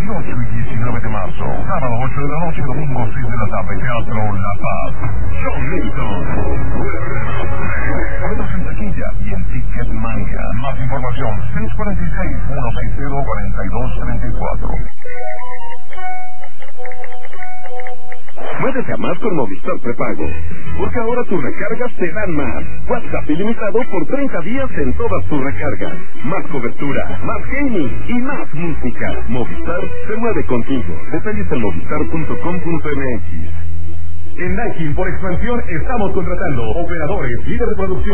18 y 19 de marzo. Sábado 8 de la noche, domingo 6 de la tarde. Teatro La Paz. John Milton. Boletos en taquilla y en Ticketmania. Más información, 646-160-4234. Muévete a más con Movistar Prepago, porque ahora tus recargas te dan más. WhatsApp ilimitado por 30 días en todas tus recargas. Más cobertura, más gaming y más música. Movistar se mueve contigo. Detalles en movistar.com.mx. En Daikin por expansión estamos contratando operadores, líder de producción.